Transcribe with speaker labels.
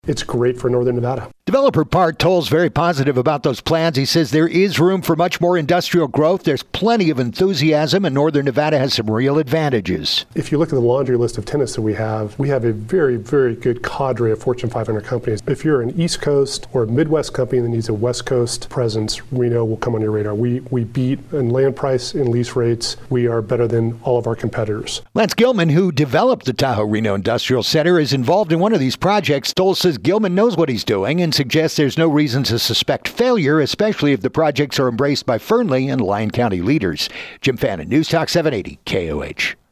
Speaker 1: It's great for Northern Nevada.
Speaker 2: Developer Bart Toll's very positive about those plans. He says there is room for much more industrial growth. There's plenty of enthusiasm, and Northern Nevada has some real advantages.
Speaker 1: If you look at the laundry list of tenants that we have a very, very good cadre of Fortune 500 companies. If you're an East Coast or a Midwest company that needs a West Coast presence, Reno will come on your radar. We beat in land price and lease rates. We are better than all of our competitors.
Speaker 2: Lance Gilman, who developed the Tahoe Reno Industrial Center, is involved in one of these projects. Toll says Gilman knows what he's doing and suggests there's no reason to suspect failure, especially if the projects are embraced by Fernley and Lyon County leaders. Jim Fannin, News Talk 780 KOH.